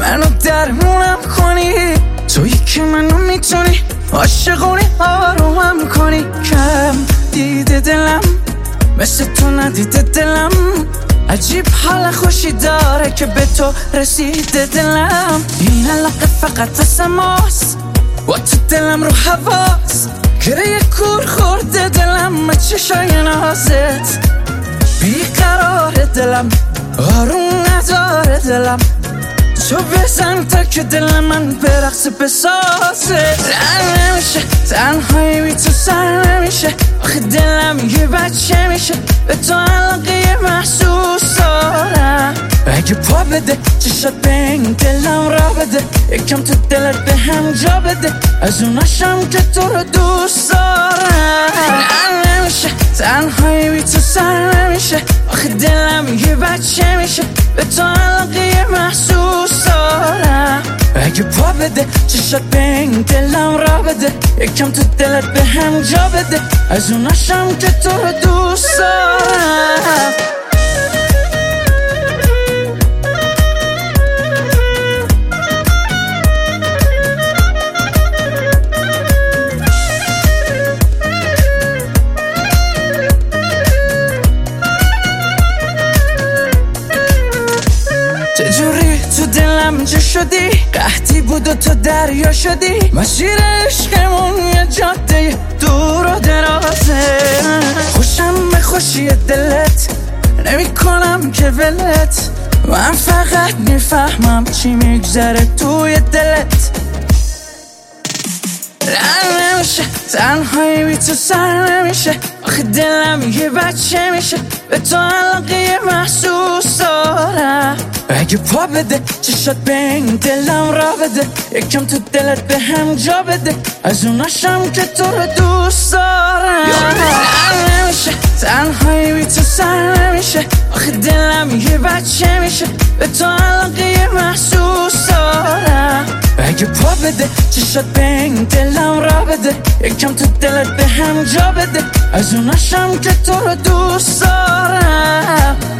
منو درمونم کنی، تویی که منو میتونی عاشقونی آرومم کنی. کم دیده دلم مثل تو ندیده دلم، عجیب حال خوشی داره که به تو رسیده دلم. این علاقه فقط واسه ماست و تو دلم رو حواس، گره کور خورده دلم به چشای نازت. بیقرار دلم آروم نداره دلم، تو بزن تا که دل من برقص بسازه. نمیشه تنهایی بی تو سر نمیشه، آخه دلم یه بچه میشه، به تو علاقه محسوس دارم. اگه پا بده چشات به این دلم را بده، یکم تو دلت به هم جا بده، از اوناشم که تو رو دوست دارم. نمیشه تنهایی بی تو سر نمیشه، آخه دلم یه بچه میشه، به تو علاقه محسوس دارم. اگه پا بده چشات به این دلم را بده، یکم تو دلت به هم جا بده، از اوناشم که تو رو دوست دارم. چجوری تو دلم جا شدی، قحطی بود و تو دریا شدی، مسیر عشقمون یه جاده دور و درازه. خوشم به خوشی دلت نمی کنم که ولت، من فقط میفهمم چی میگذره توی دلت. نمیشه تنهایی بی تو سر نمیشه، آخه دلم یه بچه میشه، به تو علاقه محسوس دارم. اگه پا بده چشات به این دلم را بده، یکم تو دلت به هم جا بده، از اوناشم که تو رو دوست دارم. نمیشه تنهایی بی تو سر نمیشه، آخه دلم یه بچه میشه، به تو علاقه محسوس دارم. اگه پا بده چشات به این دلم را بده، یکم تو دلت به هم جا بده، از اوناشم که تو رو دوست دارم.